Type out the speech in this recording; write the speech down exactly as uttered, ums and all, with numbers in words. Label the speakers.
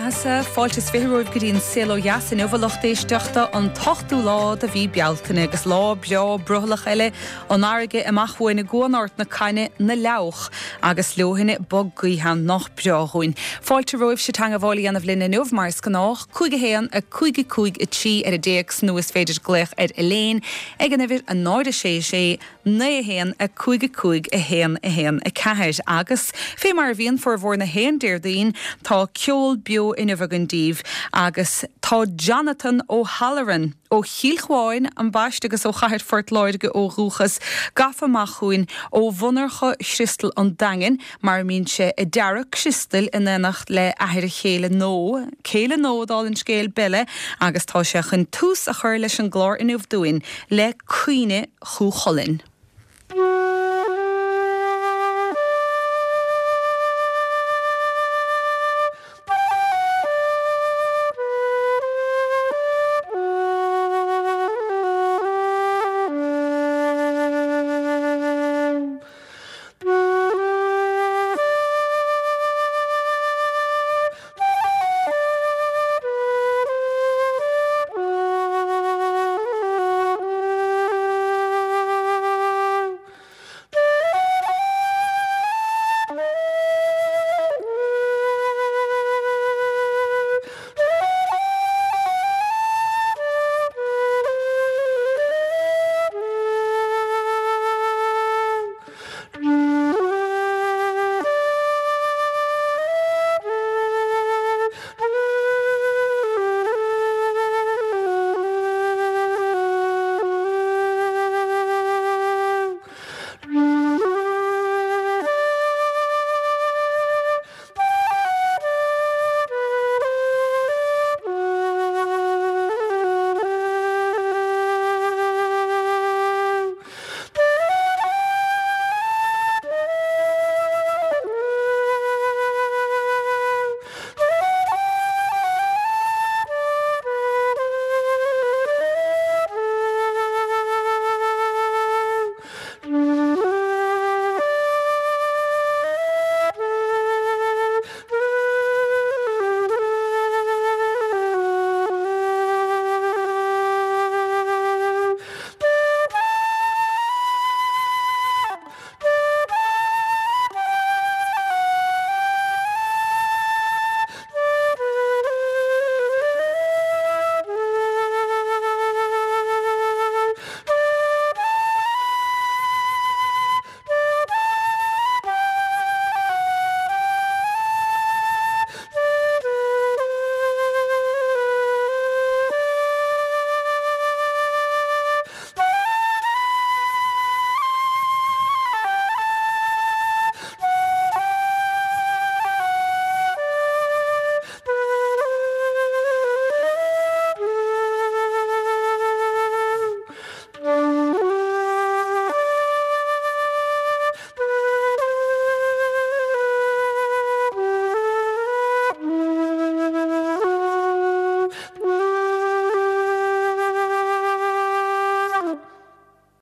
Speaker 1: Mahasa, fáiltas fiúh goín silo jas in uhalachtéisteachta an tochtú lá a bhí bealtainna agus lá beo bruthlach eile an airige amachhuaine gúanart na caine na leoch agus leohinine boggaíhan nach beáhuain. Fáilte roimh se tanga bhálaí anna bhlína nuamh mars ganách, chuige héan a chuige chuig a tí ar a déag nuas féidir gléich ar eléin, ag an bhir a náide sé sé, na a héan a chuige chuig a héan a héan a ceir agus fé mar bhíon for bhór na héan déirdaín tá ceol bio in Ivagandív agus tá Jonathan O'Halloran ó Chiilchháin an baist agus ó chair fort leirge ó rúchas gafa machúin ó bhunarcha sistal an dagen mar mín se i dearach sistal in énacht le ahir chéile nó chéile nódal in scéal bille agus tá se chun tús a chuir leis an glár in uhdúin le cuine chúcholin.